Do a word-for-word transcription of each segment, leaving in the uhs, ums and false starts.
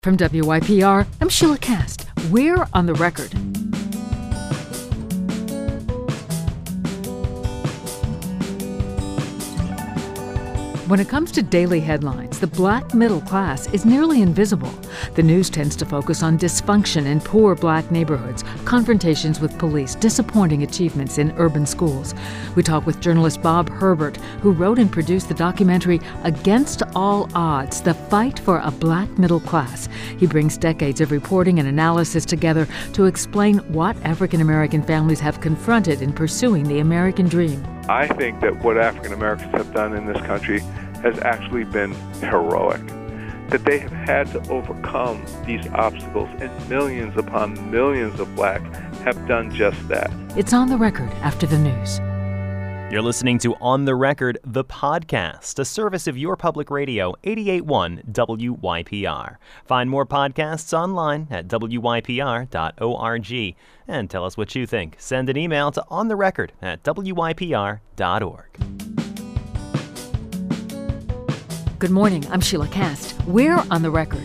From W Y P R, I'm Sheila Cast. We're on the record. When it comes to daily headlines, the black middle class is nearly invisible. The news tends to focus on dysfunction in poor black neighborhoods, confrontations with police, disappointing achievements in urban schools. We talk with journalist Bob Herbert, who wrote and produced the documentary Against All Odds, The Fight for a Black Middle Class. He brings decades of reporting and analysis together to explain what African American families have confronted in pursuing the American dream. I think that what African Americans have done in this country has actually been heroic, that they have had to overcome these obstacles, and millions upon millions of blacks have done just that. It's On the Record after the news. You're listening to On the Record, the podcast, a service of your public radio, eighty-eight point one W Y P R. Find more podcasts online at W Y P R dot org. And tell us what you think. Send an email to ontherecord at W Y P R dot org. Good morning, I'm Sheila Cast. We're on the record.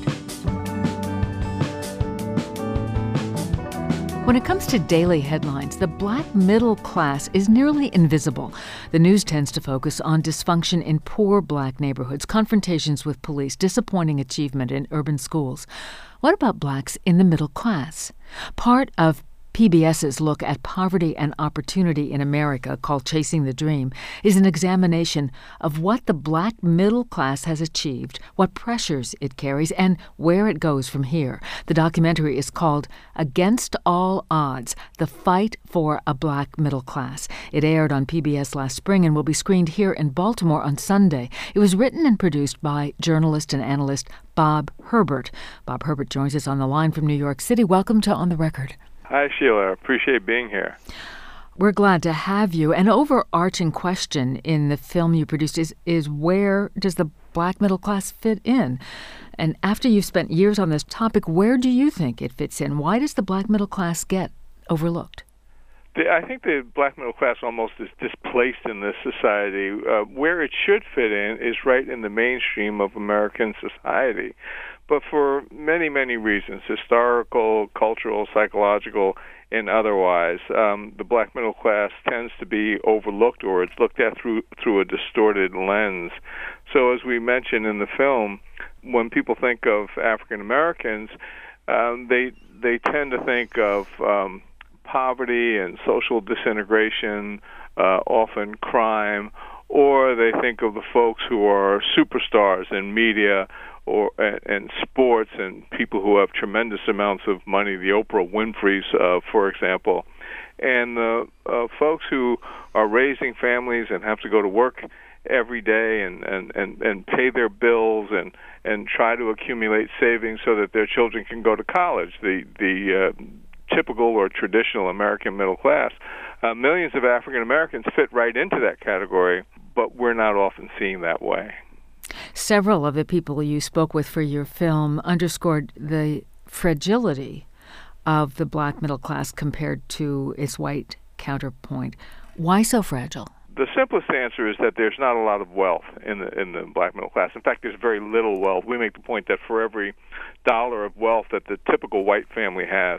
When it comes to daily headlines, the black middle class is nearly invisible. The news tends to focus on dysfunction in poor black neighborhoods, confrontations with police, disappointing achievement in urban schools. What about blacks in the middle class? Part of PBS's look at poverty and opportunity in America, called Chasing the Dream, is an examination of what the black middle class has achieved, what pressures it carries, and where it goes from here. The documentary is called Against All Odds, The Fight for a Black Middle Class. It aired on P B S last spring and will be screened here in Baltimore on Sunday. It was written and produced by journalist and analyst Bob Herbert. Bob Herbert joins us on the line from New York City. Welcome to On the Record. Hi, Sheila. I appreciate being here. We're glad to have you. An overarching question in the film you produced is, is where does the black middle class fit in? And after you've spent years on this topic, where do you think it fits in? Why does the black middle class get overlooked? The, I think the black middle class almost is displaced in this society. Uh, where it should fit in is right in the mainstream of American society. But for many, many reasons, historical, cultural, psychological, and otherwise, um, the black middle class tends to be overlooked, or it's looked at through through a distorted lens. So as we mentioned in the film, when people think of African Americans, um, they they tend to think of um, poverty and social disintegration, uh, often crime, or they think of the folks who are superstars in media or and, and sports, and people who have tremendous amounts of money, the Oprah Winfreys, uh, for example, and the uh, folks who are raising families and have to go to work every day and, and, and, and pay their bills and, and try to accumulate savings so that their children can go to college, the, the uh, typical or traditional American middle class. Uh, millions of African Americans fit right into that category, but we're not often seen that way. Several of the people you spoke with for your film underscored the fragility of the black middle class compared to its white counterpoint. Why so fragile? The simplest answer is that there's not a lot of wealth in the in the black middle class. In fact, there's very little wealth. We make the point that for every dollar of wealth that the typical white family has,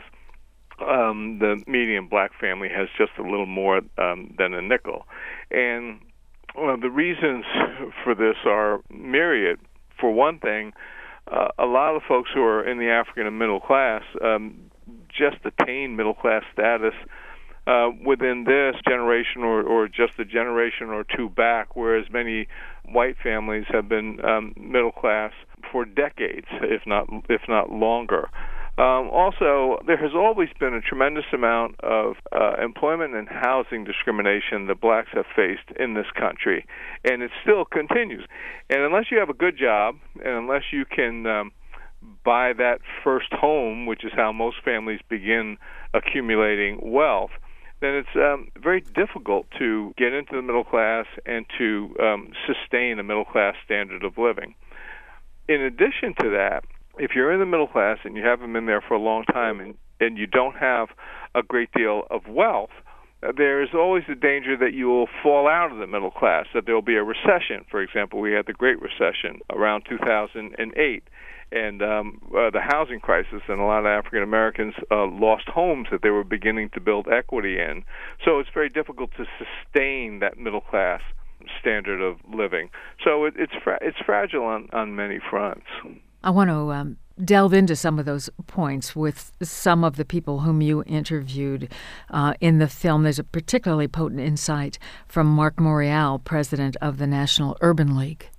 um, the median black family has just a little more um, than a nickel. And well, the reasons for this are myriad. For one thing, uh, a lot of folks who are in the African and middle class um, just attain middle class status uh, within this generation or, or just a generation or two back, whereas many white families have been um, middle class for decades, if not if not longer. Um, also, there has always been a tremendous amount of uh, employment and housing discrimination that blacks have faced in this country, and it still continues. And unless you have a good job, and unless you can um, buy that first home, which is how most families begin accumulating wealth, then it's um, very difficult to get into the middle class and to um, sustain a middle class standard of living. In addition to that, if you're in the middle class and you haven't been there for a long time and, and you don't have a great deal of wealth, there's always the danger that you will fall out of the middle class, that there will be a recession. For example, we had the Great Recession around two thousand eight, and um, uh, the housing crisis, and a lot of African Americans uh, lost homes that they were beginning to build equity in. So it's very difficult to sustain that middle class standard of living. So it, it's fra- it's fragile on, on many fronts. I want to um, delve into some of those points with some of the people whom you interviewed uh, in the film. There's a particularly potent insight from Mark Morial, president of the National Urban League.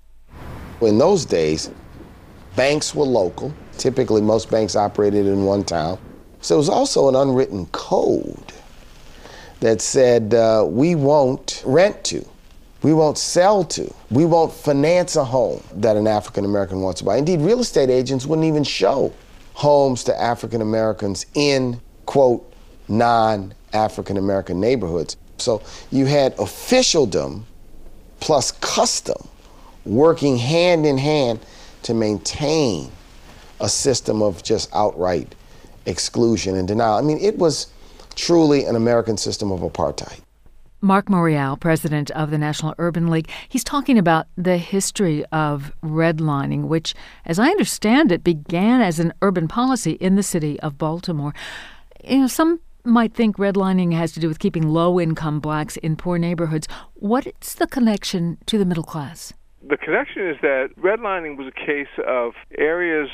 In those days, banks were local. Typically, most banks operated in one town. So it was also an unwritten code that said uh, we won't rent to. We won't sell to. We won't finance a home that an African American wants to buy. Indeed, real estate agents wouldn't even show homes to African Americans in, quote, non-African American neighborhoods. So you had officialdom plus custom working hand in hand to maintain a system of just outright exclusion and denial. I mean, it was truly an American system of apartheid. Mark Morial, president of the National Urban League, he's talking about the history of redlining, which, as I understand it, began as an urban policy in the city of Baltimore. You know, some might think redlining has to do with keeping low-income blacks in poor neighborhoods. What's the connection to the middle class? The connection is that redlining was a case of areas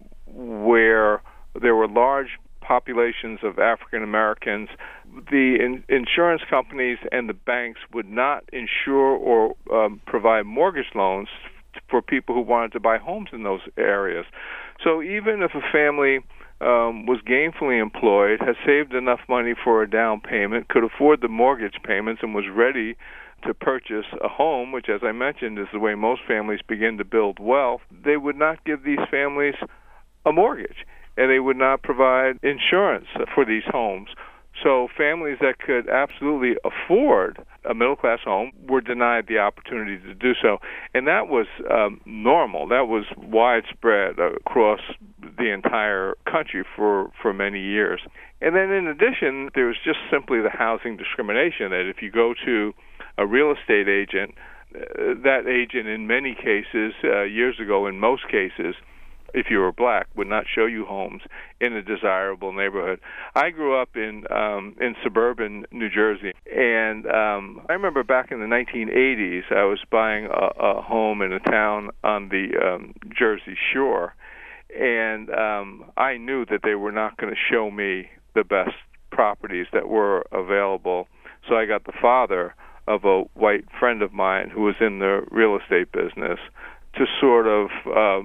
where there were large populations of African Americans. The in, insurance companies and the banks would not insure or um, provide mortgage loans for people who wanted to buy homes in those areas. So even if a family um, was gainfully employed, has saved enough money for a down payment, could afford the mortgage payments, and was ready to purchase a home, which, as I mentioned, is the way most families begin to build wealth, they would not give these families a mortgage, and they would not provide insurance for these homes. So families that could absolutely afford a middle-class home were denied the opportunity to do so. And that was um, normal. That was widespread across the entire country for, for many years. And then in addition, there was just simply the housing discrimination, that if you go to a real estate agent, uh, that agent in many cases, uh, years ago in most cases, if you were black, would not show you homes in a desirable neighborhood. I grew up in um, in suburban New Jersey, and um, I remember back in the nineteen eighties, I was buying a, a home in a town on the um, Jersey Shore, and um, I knew that they were not going to show me the best properties that were available. So I got the father of a white friend of mine who was in the real estate business to sort of uh,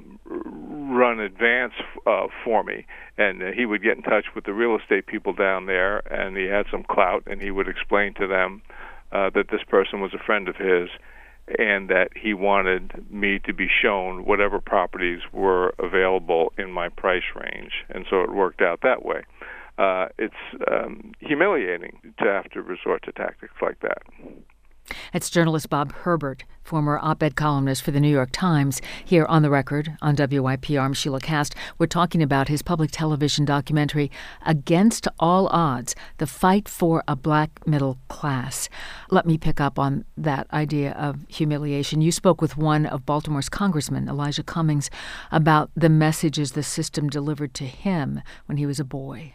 run advance uh, for me. And uh, he would get in touch with the real estate people down there, and he had some clout, and he would explain to them uh, that this person was a friend of his and that he wanted me to be shown whatever properties were available in my price range. And so it worked out that way. Uh, it's um, humiliating to have to resort to tactics like that. That's journalist Bob Herbert, former op-ed columnist for the New York Times. Here on The Record on W Y P R, I'm Sheila Kast. We're talking about his public television documentary, Against All Odds, The Fight for a Black Middle Class. Let me pick up on that idea of humiliation. You spoke with one of Baltimore's congressmen, Elijah Cummings, about the messages the system delivered to him when he was a boy.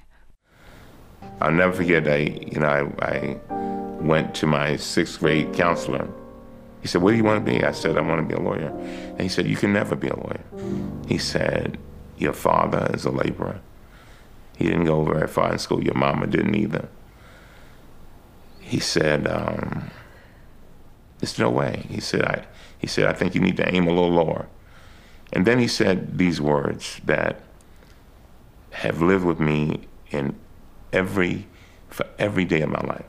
I'll never forget, I, you know, I... I went to my sixth grade counselor. He said, what do you want to be? I said, I want to be a lawyer. And he said, you can never be a lawyer. He said, your father is a laborer. He didn't go very far in school. Your mama didn't either. He said, um, there's no way. He said, I, he said, I think you need to aim a little lower. And then he said these words that have lived with me in every, for every day of my life.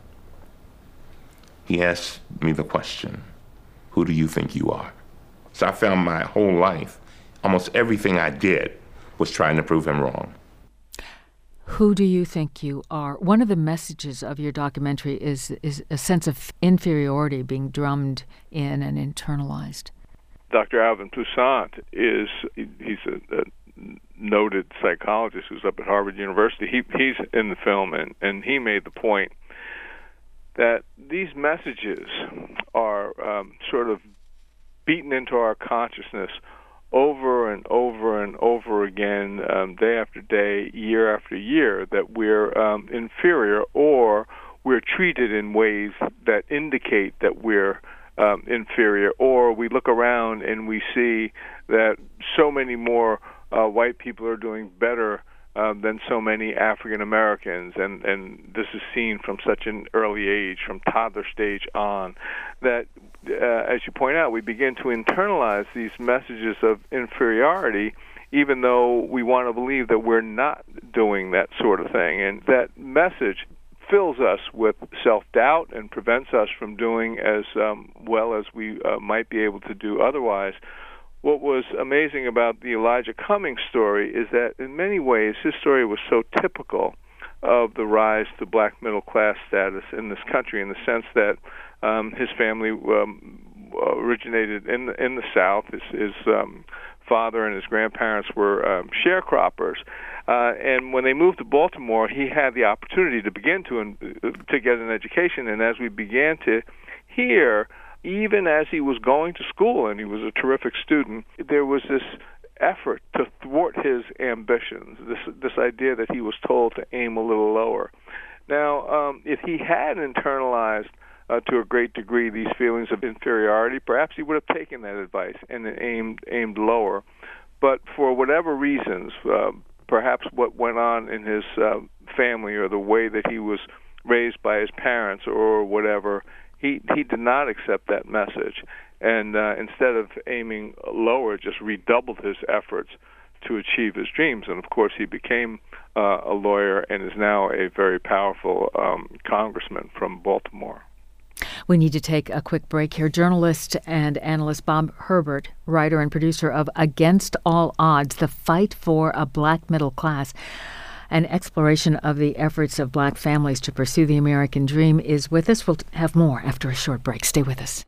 He asked me the question, who do you think you are? So I found my whole life, almost everything I did was trying to prove him wrong. Who do you think you are? One of the messages of your documentary is, is a sense of inferiority being drummed in and internalized. Doctor Alvin Toussaint is, he's a, a noted psychologist who's up at Harvard University. He, he's in the film, and, and he made the point that these messages are um, sort of beaten into our consciousness over and over and over again, um, day after day, year after year, that we're um, inferior, or we're treated in ways that indicate that we're um, inferior, or we look around and we see that so many more uh, white people are doing better uh, than so many African Americans, and, and this is seen from such an early age, from toddler stage on, that uh, as you point out, we begin to internalize these messages of inferiority, even though we want to believe that we're not doing that sort of thing. And that message fills us with self-doubt and prevents us from doing as um, well as we uh, might be able to do otherwise. What was amazing about the Elijah Cummings story is that in many ways his story was so typical of the rise to black middle-class status in this country, in the sense that um, his family um, originated in the, in the South. His, his um, father and his grandparents were um, sharecroppers. Uh, and when they moved to Baltimore, he had the opportunity to begin to to get an education. And as we began to hear, even as he was going to school, and he was a terrific student, there was this effort to thwart his ambitions, this this idea that he was told to aim a little lower. Now, um, if he had internalized uh, to a great degree these feelings of inferiority, perhaps he would have taken that advice and aimed aimed lower. But for whatever reasons, uh, perhaps what went on in his uh, family, or the way that he was raised by his parents, or whatever, he he did not accept that message, and uh, instead of aiming lower, just redoubled his efforts to achieve his dreams. And of course, he became uh, a lawyer and is now a very powerful um, congressman from Baltimore. We need to take a quick break here. Journalist and analyst Bob Herbert, writer and producer of Against All Odds, The Fight for a Black Middle Class, an exploration of the efforts of black families to pursue the American dream, is with us. We'll have more after a short break. Stay with us.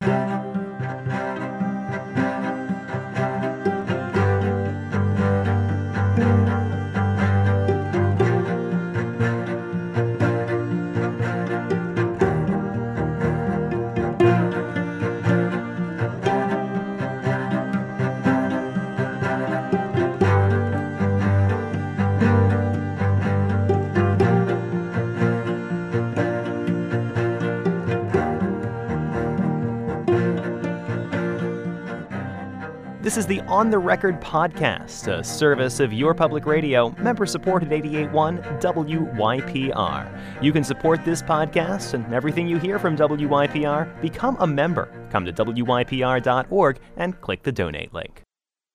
This is the On the Record podcast, a service of Your Public Radio, member-supported eighty-eight point one W Y P R. You can support this podcast and everything you hear from W Y P R. Become a member. Come to W Y P R dot org and click the donate link.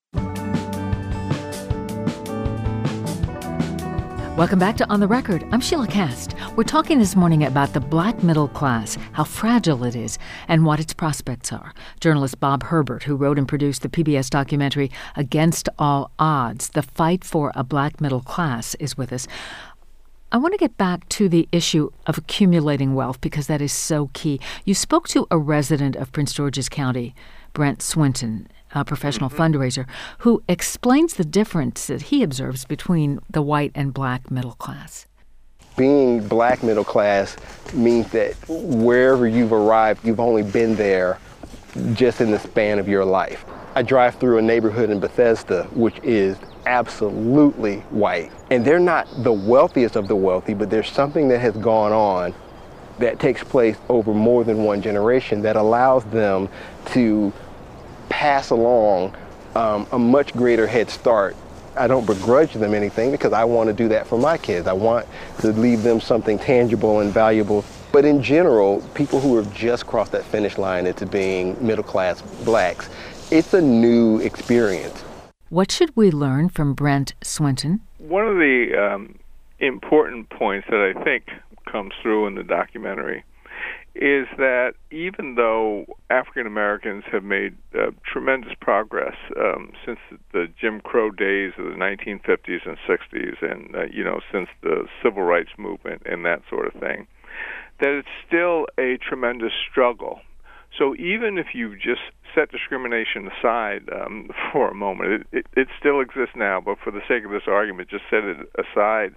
Welcome back to On the Record. I'm Sheila Cast. We're talking this morning about the black middle class, how fragile it is, and what its prospects are. Journalist Bob Herbert, who wrote and produced the P B S documentary Against All Odds, The Fight for a Black Middle Class, is with us. I want to get back to the issue of accumulating wealth, because that is so key. You spoke to a resident of Prince George's County, Brent Swinton, a professional mm-hmm. fundraiser, who explains the difference that he observes between the white and black middle class. Being black middle class means that wherever you've arrived, you've only been there just in the span of your life. I drive through a neighborhood in Bethesda, which is absolutely white. And they're not the wealthiest of the wealthy, but there's something that has gone on that takes place over more than one generation that allows them to pass along um, a much greater head start. I don't begrudge them anything, because I want to do that for my kids. I want to leave them something tangible and valuable. But in general, people who have just crossed that finish line into being middle-class blacks, it's a new experience. What should we learn from Brent Swinton? One of the um, important points that I think comes through in the documentary is that even though African Americans have made uh, tremendous progress um, since the Jim Crow days of the nineteen fifties and sixties, and uh, you know, since the civil rights movement and that sort of thing, that it's still a tremendous struggle. So even if you just set discrimination aside um, for a moment, it, it, it still exists now, but for the sake of this argument, just set it aside.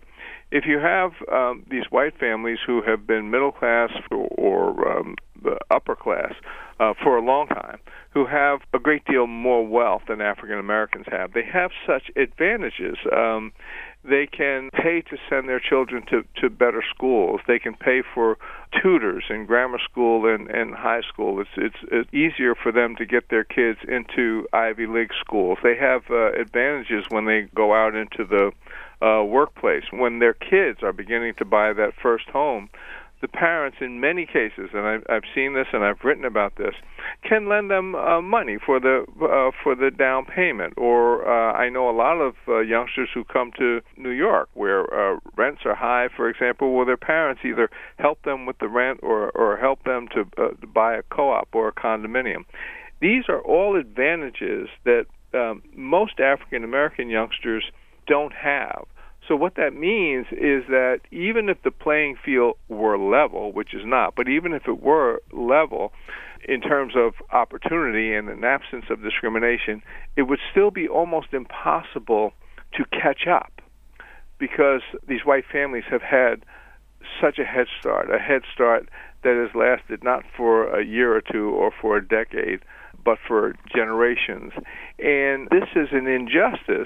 if you have um, these white families who have been middle class or, or um, the upper class uh, for a long time, who have a great deal more wealth than African Americans have, they have such advantages. Um, they can pay to send their children to, to better schools. They can pay for tutors in grammar school and, and high school. It's, it's it's easier for them to get their kids into Ivy League schools. They have uh, advantages when they go out into the uh, workplace. When their kids are beginning to buy that first home, the parents, in many cases, and I've, I've seen this and I've written about this, can lend them uh, money for the uh, for the down payment. Or uh, I know a lot of uh, youngsters who come to New York where uh, rents are high, for example, where their parents either help them with the rent or, or help them to, uh, to buy a co-op or a condominium. These are all advantages that um, most African American youngsters don't have. So what that means is that even if the playing field were level, which is not, but even if it were level in terms of opportunity and an absence of discrimination, it would still be almost impossible to catch up because these white families have had such a head start, a head start that has lasted not for a year or two or for a decade, but for generations. And this is an injustice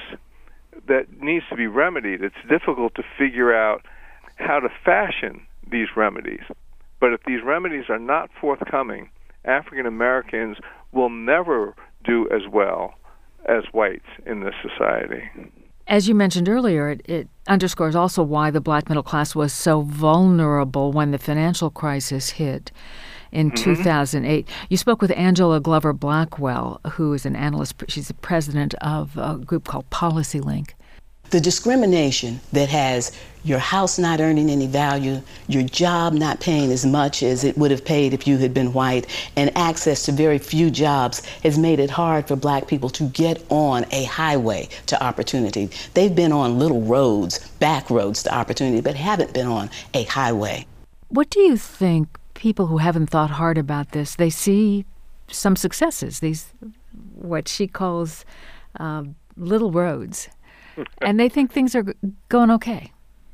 that needs to be remedied. It's difficult to figure out how to fashion these remedies. But if these remedies are not forthcoming, African Americans will never do as well as whites in this society. As you mentioned earlier, it, it underscores also why the black middle class was so vulnerable when the financial crisis hit in mm-hmm. two thousand eight. You spoke with Angela Glover Blackwell, who is an analyst. She's the president of a group called PolicyLink. The discrimination that has your house not earning any value, your job not paying as much as it would have paid if you had been white, and access to very few jobs has made it hard for black people to get on a highway to opportunity. They've been on little roads, back roads to opportunity, but haven't been on a highway. What do you think people who haven't thought hard about this, they see some successes, these what she calls uh, little roads, and they think things are going okay?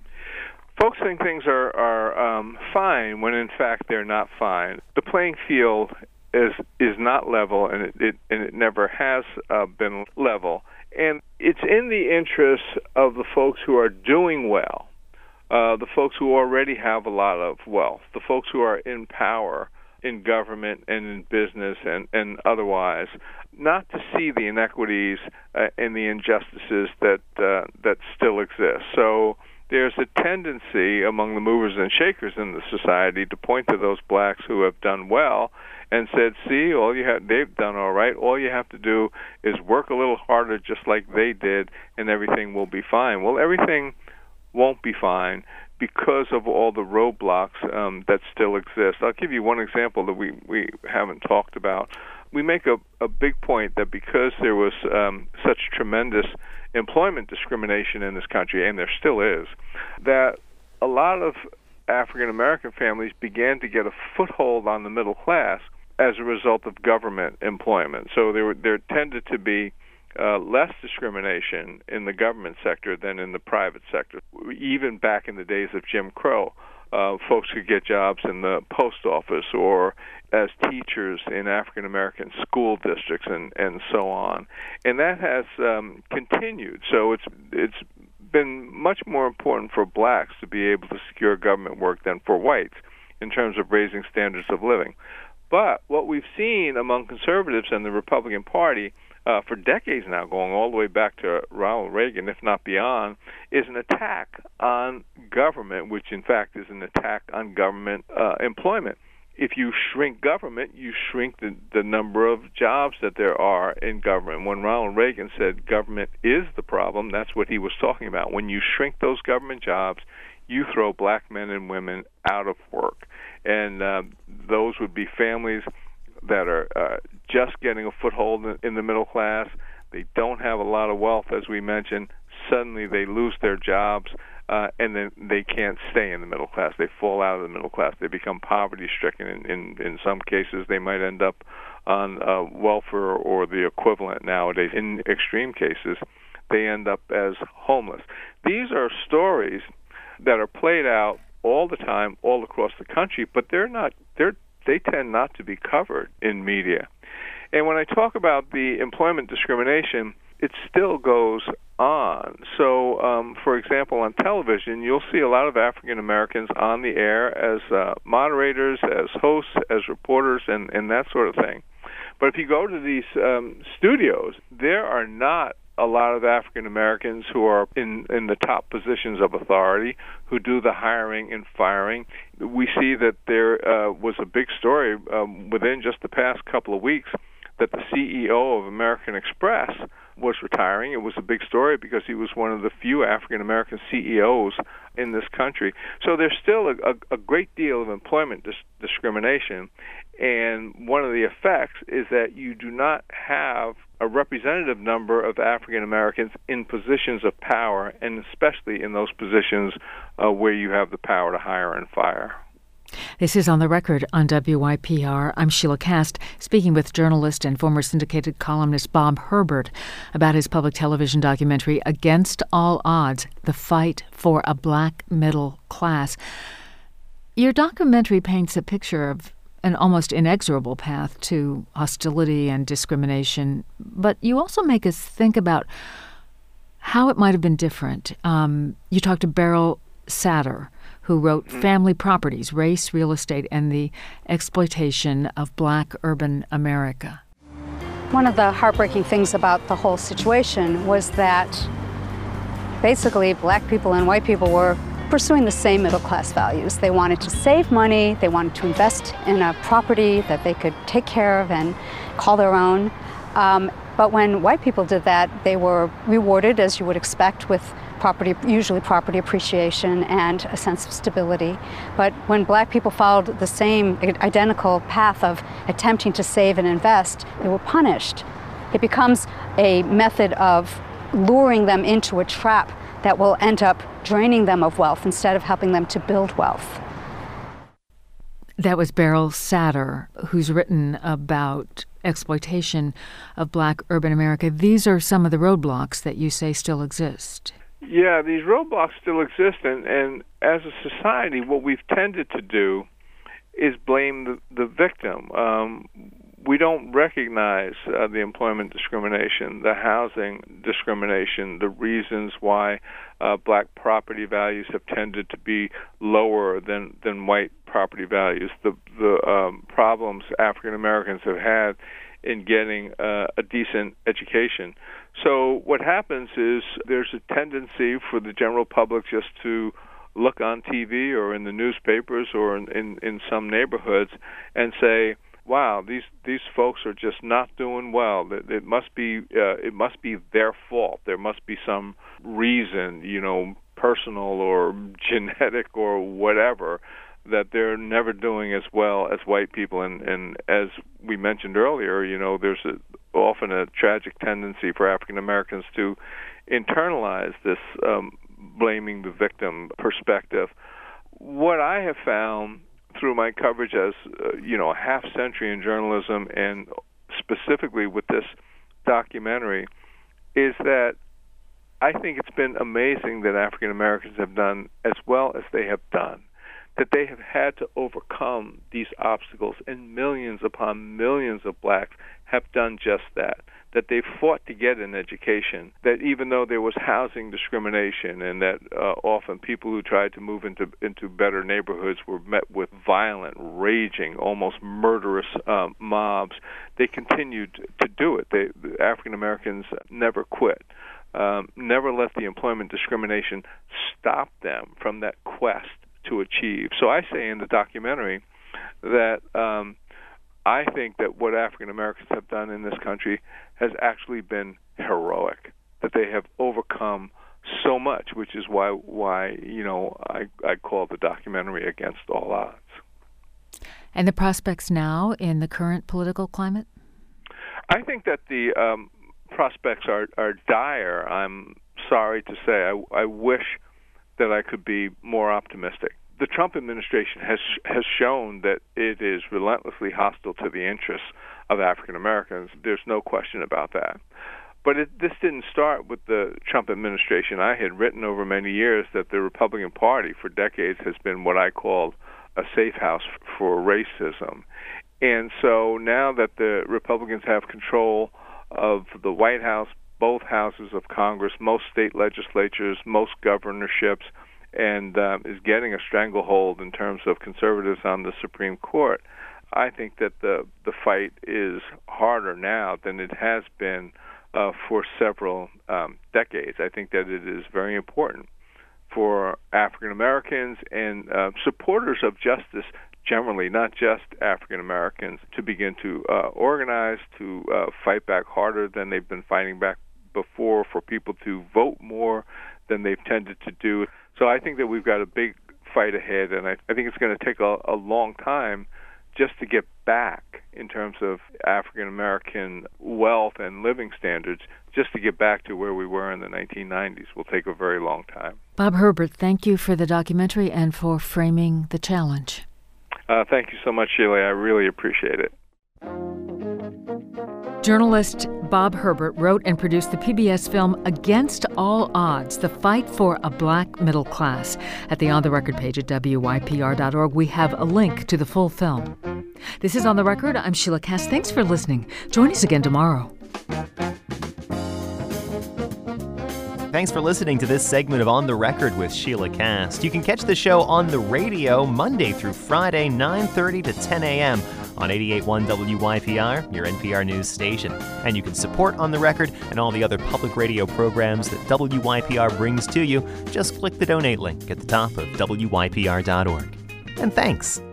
Folks think things are, are um, fine when in fact they're not fine. The playing field is is not level, and it, it and it never has uh, been level. And it's in the interest of the folks who are doing well, uh, the folks who already have a lot of wealth, the folks who are in power in government and in business and, and otherwise, not to see the inequities uh, and the injustices that uh, that still exist. So there's a tendency among the movers and shakers in the society to point to those blacks who have done well and said, see, all you have, they've done all right. All you have to do is work a little harder just like they did, and everything will be fine. Well, everything won't be fine because of all the roadblocks um, that still exist. I'll give you one example that we, we haven't talked about. We make a, a big point that because there was um, such tremendous employment discrimination in this country, and there still is, that a lot of African American families began to get a foothold on the middle class as a result of government employment. So there, there tended to be uh, less discrimination in the government sector than in the private sector. Even back in the days of Jim Crow, uh, folks could get jobs in the post office or as teachers in African American school districts and, and so on. And that has um, continued. So it's it's been much more important for blacks to be able to secure government work than for whites in terms of raising standards of living. But what we've seen among conservatives and the Republican Party uh, for decades now, going all the way back to Ronald Reagan, if not beyond, is an attack on government, which in fact is an attack on government uh, employment. If you shrink government, you shrink the, the number of jobs that there are in government. When Ronald Reagan said government is the problem, that's what he was talking about. When you shrink those government jobs, you throw black men and women out of work. And uh, those would be families that are uh, just getting a foothold in, in the middle class. They don't have a lot of wealth, as we mentioned. Suddenly they lose their jobs. Uh, and then they can't stay in the middle class. They fall out of the middle class. They become poverty-stricken. In, in, in some cases, they might end up on uh, welfare or the equivalent nowadays. In extreme cases, they end up as homeless. These are stories that are played out all the time, all across the country, but they're not. They're they tend not to be covered in media. And when I talk about the employment discrimination, it still goes on. So, um, for example, on television, you'll see a lot of African Americans on the air as uh, moderators, as hosts, as reporters, and, and that sort of thing. But if you go to these um, studios, there are not a lot of African Americans who are in, in the top positions of authority, who do the hiring and firing. We see that there uh, was a big story um, within just the past couple of weeks that the C E O of American Express was retiring. It was a big story because he was one of the few African American C E Os in this country. So there's still a, a, a great deal of employment dis- discrimination, and one of the effects is that you do not have a representative number of African Americans in positions of power, and especially in those positions uh, where you have the power to hire and fire. This is On the Record on W Y P R. I'm Sheila Kast, speaking with journalist and former syndicated columnist Bob Herbert about his public television documentary, Against All Odds, The Fight for a Black Middle Class. Your documentary paints a picture of an almost inexorable path to hostility and discrimination, but you also make us think about how it might have been different. Um, you talked to Beryl Satter, who wrote Family Properties, Race, Real Estate, and the Exploitation of Black Urban America. One of the heartbreaking things about the whole situation was that basically black people and white people were pursuing the same middle-class values. They wanted to save money, they wanted to invest in a property that they could take care of and call their own. Um, but when white people did that, they were rewarded, as you would expect, with property, usually property appreciation and a sense of stability. But when black people followed the same identical path of attempting to save and invest, they were punished. It becomes a method of luring them into a trap that will end up draining them of wealth instead of helping them to build wealth. That was Beryl Satter, who's written about exploitation of black urban America. These are some of the roadblocks that you say still exist. Yeah, these roadblocks still exist, and, and as a society, what we've tended to do is blame the, the victim. Um, we don't recognize uh, the employment discrimination, the housing discrimination, the reasons why uh, black property values have tended to be lower than, than white property values, the, the um, problems African Americans have had in getting uh, a decent education. So what happens is there's a tendency for the general public just to look on T V or in the newspapers or in, in, in some neighborhoods and say, wow, these these folks are just not doing well. It, it must be uh, it must be their fault. There must be some reason, you know, personal or genetic or whatever, that they're never doing as well as white people. And, and as we mentioned earlier, you know, there's a, often a tragic tendency for African Americans to internalize this um, blaming the victim perspective. What I have found through my coverage as, uh, you know, a half century in journalism, and specifically with this documentary, is that I think it's been amazing that African Americans have done as well as they have done, that they have had to overcome these obstacles, and millions upon millions of blacks have done just that, that they fought to get an education, that even though there was housing discrimination and that uh, often people who tried to move into into better neighborhoods were met with violent, raging, almost murderous um, mobs, they continued to do it. They, the African Americans never quit, um, never let the employment discrimination stop them from that quest to achieve. So I say in the documentary that um, I think that what African Americans have done in this country has actually been heroic, that they have overcome so much, which is why why you know I, I call the documentary Against All Odds. And the prospects now in the current political climate? I think that the um, prospects are, are dire. I'm sorry to say. I, I wish that I could be more optimistic. The Trump administration has has shown that it is relentlessly hostile to the interests of African Americans. There's no question about that. But it, this didn't start with the Trump administration. I had written over many years that the Republican Party for decades has been what I called a safe house for racism. And so now that the Republicans have control of the White House, both houses of Congress, most state legislatures, most governorships, and um, is getting a stranglehold in terms of conservatives on the Supreme Court, I think that the, the fight is harder now than it has been Uh, for several um, decades. I think that it is very important for African Americans and uh, supporters of justice generally, not just African Americans, to begin to uh, organize, to uh, fight back harder than they've been fighting back before, for people to vote more than they've tended to do. So I think that we've got a big fight ahead, and I, I think it's going to take a, a long time just to get back in terms of African American wealth and living standards, just to get back to where we were in the nineteen nineties will take a very long time. Bob Herbert, thank you for the documentary and for framing the challenge. Uh, thank you so much, Sheila. I really appreciate it. Journalist Bob Herbert wrote and produced the P B S film Against All Odds, The Fight for a Black Middle Class. At the On the Record page at W Y P R dot org, we have a link to the full film. This is On the Record. I'm Sheila Kass. Thanks for listening. Join us again tomorrow. Thanks for listening to this segment of On the Record with Sheila Kass. You can catch the show on the radio Monday through Friday, nine thirty to ten a.m. on eighty-eight point one W Y P R, your N P R news station. And you can support On the Record and all the other public radio programs that W Y P R brings to you. Just click the donate link at the top of W Y P R dot org. And thanks.